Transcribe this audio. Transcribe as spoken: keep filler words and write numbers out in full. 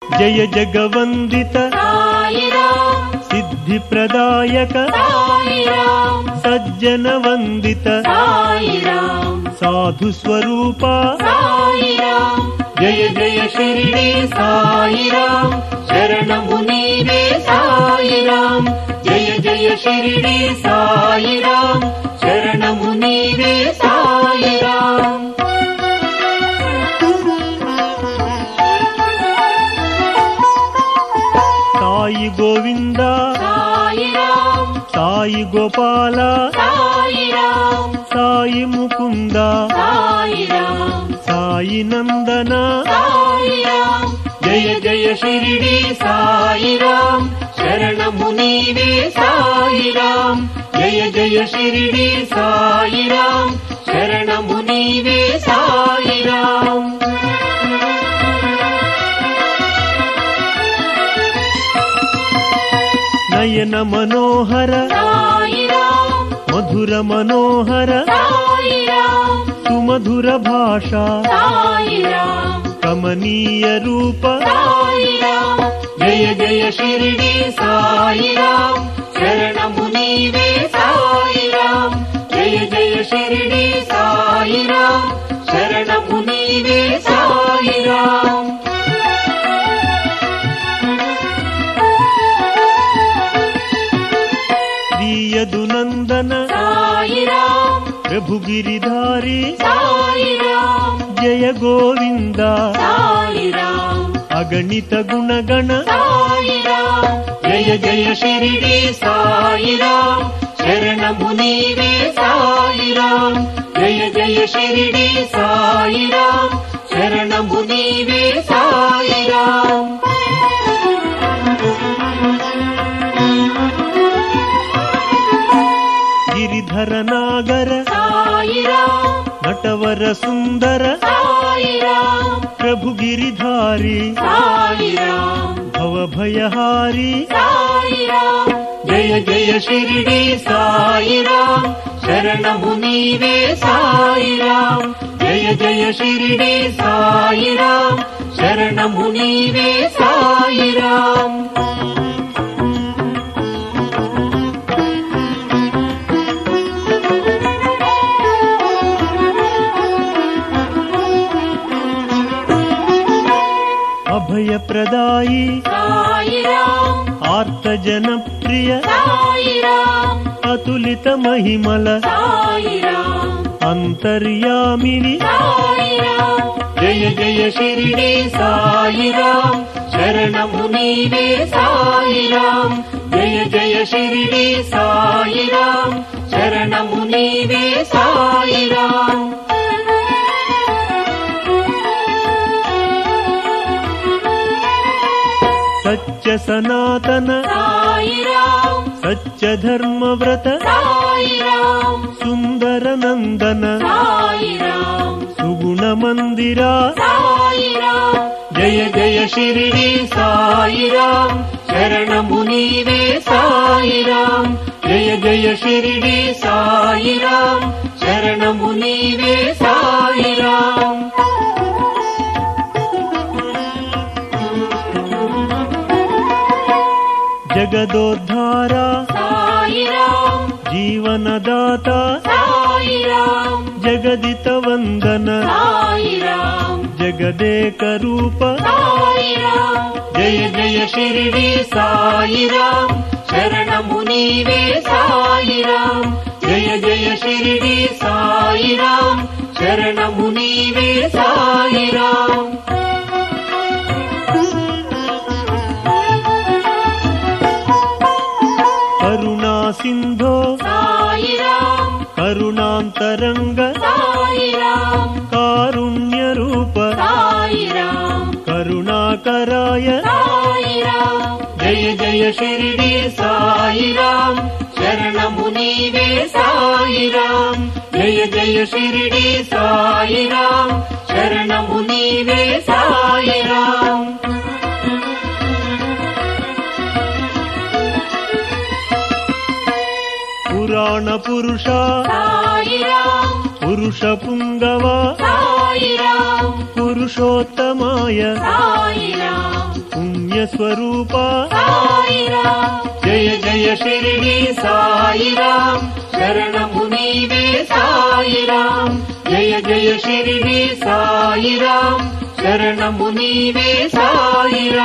జయ జగవందిత సాయిరాం సిద్ధి ప్రదాయక సాయిరాం సజ్జన వందిత సాయిరాం సాధు స్వరూప సాయిరాం జయ జయ షిరిడి సాయిరాం శరణము నీవే సాయిరాం జయ జయ షిరిడి సాయిరాం శరణము నీవే సాయిరాం సాయి గోవింద సాయిరాం సాయి గోపాల సాయిరాం సాయి ముకుంద సాయిరాం సాయి నందన సాయిరాం జయ జయ షిరిడి సాయిరాం శరణము నీవే సాయిరాం జయ జయ షిరిడి సాయిరాం శరణము నీవే సాయిరాం నయన మనోహర సాయిరాం మధుర మనోహర సాయిరాం సుమధుర భాష సాయిరాం కమనీయ రూప సాయిరాం జయ జయ షిరిడి సాయిరాం శరణము నీవే సాయిరాం జయ జయ షిరిడి సాయిరాం శరణము నీవే సాయిరాం శ్రీయదునందన సాయిరాం ప్రభు గిరిధారి సాయిరాం జయ గోవింద సాయిరాం అగణిత గుణగణ సాయిరాం జయ జయ షిరిడి సాయిరాం శరణము నీవే సాయిరాం జయ జయ షిరిడి సాయిరాం శరణము నీవే సాయిరాం గిరిధర నాగర సాయిరాం నటవర సుందర సాయిరాం ప్రభు గిరిధారి సాయిరాం భవభయహారి సాయిరాం జయ జయ షిరిడి సాయిరాం శరణము నీవే సాయిరాం జయ జయ షిరిడి సాయిరాం శరణము నీవే సాయిరాం అభయప్రదాయి సాయిరాం ఆర్త జనప్రియ సాయిరాం అతులిత మహిమల సాయిరాం అంతర్యామిని సాయిరాం జయ జయ షిరిడి సాయిరాం శరణము నీవే సాయిరాం జయ జయ షిరిడి సాయిరాం శరణము నీవే సాయిరాం సత్య సనాతన సాయిరాం సత్య ధర్మవ్రత సాయిరాం సుందర నందన సాయిరాం సుగుణ మందిరా సాయిరాం జయ జయ షిరిడి సాయిరాం శరణము నీవే సాయిరాం జయ జయ షిరిడి సాయిరాం శరణము నీవే సాయిరాం జగదోద్ధార సాయిరాం జీవనదాత సాయిరాం జగదిత వందన సాయిరాం జగదేక రూప సాయిరాం జయ జయ షిరిడి సాయిరాం శరణము నీవే సాయిరాం జయ జయ షిరిడి సాయిరాం శరణము నీవే సాయిరాం కరుణా సింధో సాయిరాం కరుణాంతరంగ సాయిరాం కారుణ్య రూప సాయిరాం కరుణాకరాయ సాయిరాం జయ జయ షిరిడి సాయిరాం శరణము నీవే సాయిరాం జయ జయ షిరిడి సాయిరాం శరణము నీవే సాయిరాం పురాణ పురుష సాయిరాం పురుష పుంగవ సాయిరాం పురుషోత్తమాయ సాయిరాం స్వరూప సాయిరాం జయ జయ షిరిడి సాయిరాం శరణము నీవే సాయిరాం జయ జయ షిరిడి సాయిరాం శరణము నీవే సాయిరాం